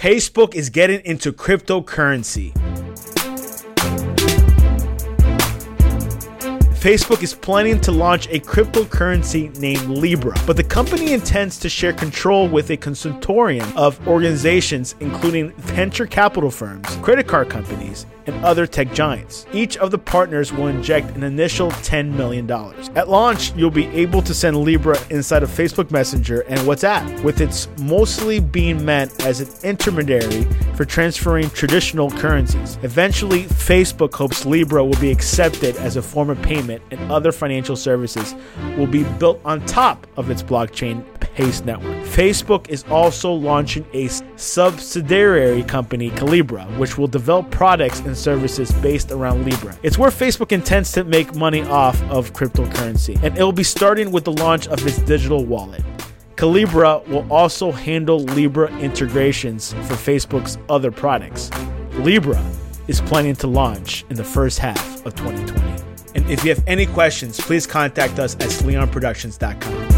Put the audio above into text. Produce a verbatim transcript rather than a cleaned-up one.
Facebook is getting into cryptocurrency. Facebook is planning to launch a cryptocurrency named Libra, but the company intends to share control with a consortium of organizations including venture capital firms, credit card companies, and other tech giants. Each of the partners will inject an initial ten million dollars. At launch, you'll be able to send Libra inside of Facebook Messenger and WhatsApp, with its mostly being meant as an intermediary for transferring traditional currencies. Eventually, Facebook hopes Libra will be accepted as a form of payment, and other financial services will be built on top of its blockchain-based network. Facebook is also launching a subsidiary company, Calibra, which will develop products and services based around Libra. It's where Facebook intends to make money off of cryptocurrency, and it will be starting with the launch of its digital wallet. Calibra will also handle Libra integrations for Facebook's other products. Libra is planning to launch in the first half of twenty twenty. And if you have any questions, please contact us at sleon productions dot com.